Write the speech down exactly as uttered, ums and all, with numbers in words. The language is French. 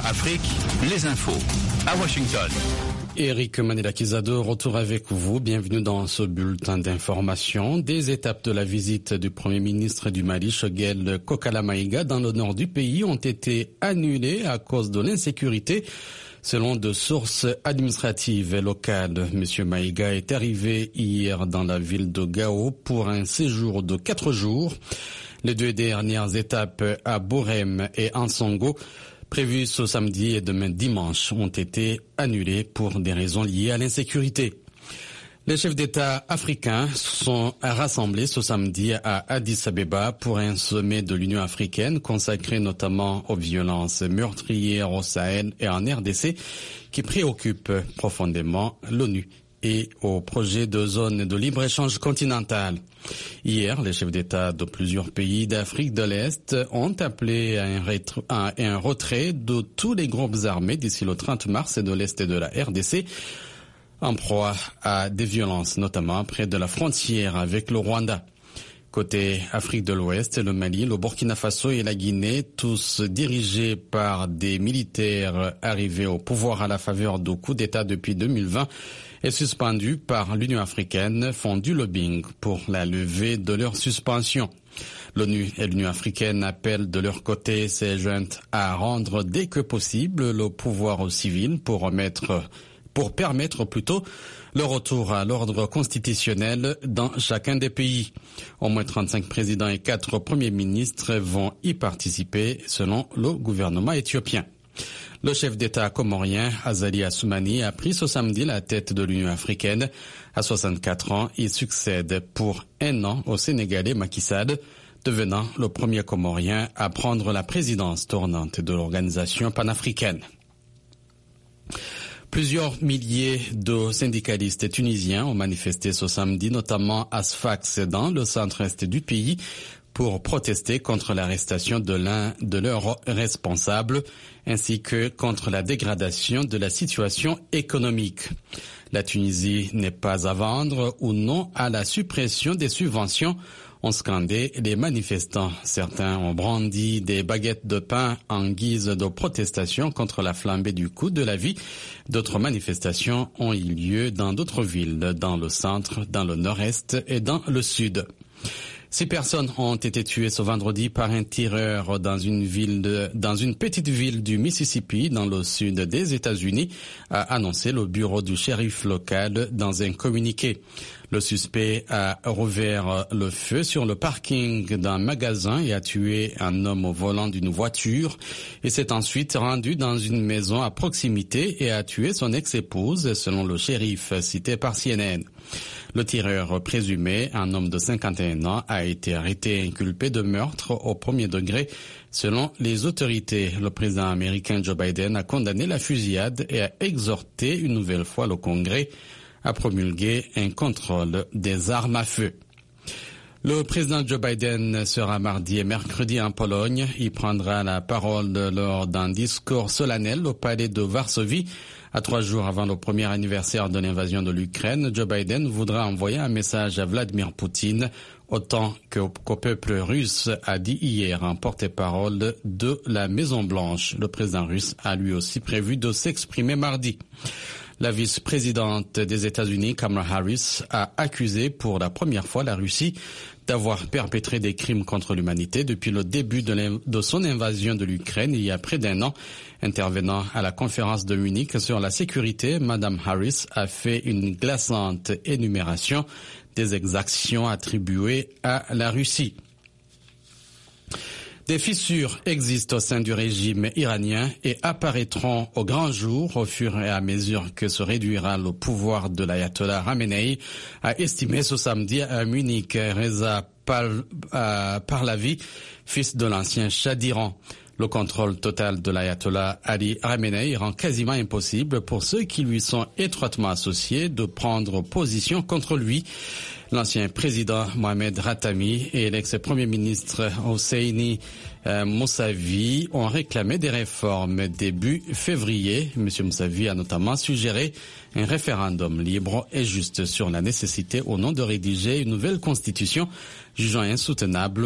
Afrique, les infos à Washington. Eric Manilakizado, retour avec vous. Bienvenue dans ce bulletin d'information. Des étapes de la visite du Premier ministre du Mali, Choguel Kokala Maïga, dans le nord du pays ont été annulées à cause de l'insécurité. Selon de sources administratives et locales, M. Maïga est arrivé hier dans la ville de Gao pour un séjour de quatre jours. Les deux dernières étapes à Borem et Ansongo, prévues ce samedi et demain dimanche, ont été annulées pour des raisons liées à l'insécurité. Les chefs d'État africains sont rassemblés ce samedi à Addis Abeba pour un sommet de l'Union africaine consacré notamment aux violences meurtrières au Sahel et en R D C qui préoccupent profondément l'ONU et au projet de zone de libre-échange continentale. Hier, les chefs d'État de plusieurs pays d'Afrique de l'Est ont appelé à un, rétro, à un retrait de tous les groupes armés d'ici le trente mars et de l'Est de la R D C, en proie à des violences, notamment près de la frontière avec le Rwanda. Côté Afrique de l'Ouest, le Mali, le Burkina Faso et la Guinée, tous dirigés par des militaires arrivés au pouvoir à la faveur du coup d'État depuis deux mille vingt et suspendus par l'Union africaine, font du lobbying pour la levée de leur suspension. L'ONU et l'Union africaine appellent de leur côté ces juntes à rendre dès que possible le pouvoir aux civils pour remettre pour permettre plutôt le retour à l'ordre constitutionnel dans chacun des pays. Au moins trente-cinq présidents et quatre premiers ministres vont y participer selon le gouvernement éthiopien. Le chef d'État comorien, Azali Assoumani, a pris ce samedi la tête de l'Union africaine. À soixante-quatre ans, il succède pour un an au Sénégalais Macky Sall, devenant le premier comorien à prendre la présidence tournante de l'organisation panafricaine. Plusieurs milliers de syndicalistes tunisiens ont manifesté ce samedi, notamment à Sfax, dans le centre-est du pays, pour protester contre l'arrestation de l'un de leurs responsables, ainsi que contre la dégradation de la situation économique. La Tunisie n'est pas à vendre ou non à la suppression des subventions, ont scandé les manifestants. Certains ont brandi des baguettes de pain en guise de protestation contre la flambée du coût de la vie. D'autres manifestations ont eu lieu dans d'autres villes, dans le centre, dans le nord-est et dans le sud. Six personnes ont été tuées ce vendredi par un tireur dans une ville de, dans une petite ville du Mississippi, dans le sud des États-Unis, a annoncé le bureau du shérif local dans un communiqué. Le suspect a rouvert le feu sur le parking d'un magasin et a tué un homme au volant d'une voiture et s'est ensuite rendu dans une maison à proximité et a tué son ex-épouse, selon le shérif cité par C N N. Le tireur présumé, un homme de cinquante et un ans, a été arrêté et inculpé de meurtre au premier degré, selon les autorités. Le président américain Joe Biden a condamné la fusillade et a exhorté une nouvelle fois le Congrès à promulguer un contrôle des armes à feu. Le président Joe Biden sera mardi et mercredi en Pologne. Il prendra la parole lors d'un discours solennel au palais de Varsovie. À trois jours avant le premier anniversaire de l'invasion de l'Ukraine, Joe Biden voudra envoyer un message à Vladimir Poutine, autant qu'au peuple russe, a dit hier un porte-parole de la Maison-Blanche. Le président russe a lui aussi prévu de s'exprimer mardi. La vice-présidente des États-Unis, Kamala Harris, a accusé pour la première fois la Russie d'avoir perpétré des crimes contre l'humanité depuis le début de, de son invasion de l'Ukraine il y a près d'un an. Intervenant à la conférence de Munich sur la sécurité, Madame Harris a fait une glaçante énumération des exactions attribuées à la Russie. Des fissures existent au sein du régime iranien et apparaîtront au grand jour au fur et à mesure que se réduira le pouvoir de l'ayatollah Khamenei, a estimé ce samedi à Munich Reza Pahlavi, fils de l'ancien Shah d'Iran. Le contrôle total de l'ayatollah Ali Khamenei rend quasiment impossible pour ceux qui lui sont étroitement associés de prendre position contre lui. L'ancien président Mohamed Khatami et l'ex-premier ministre Hosseini euh, Mousavi ont réclamé des réformes début février. M. Mousavi a notamment suggéré un référendum libre et juste sur la nécessité ou non de rédiger une nouvelle constitution, jugeant insoutenable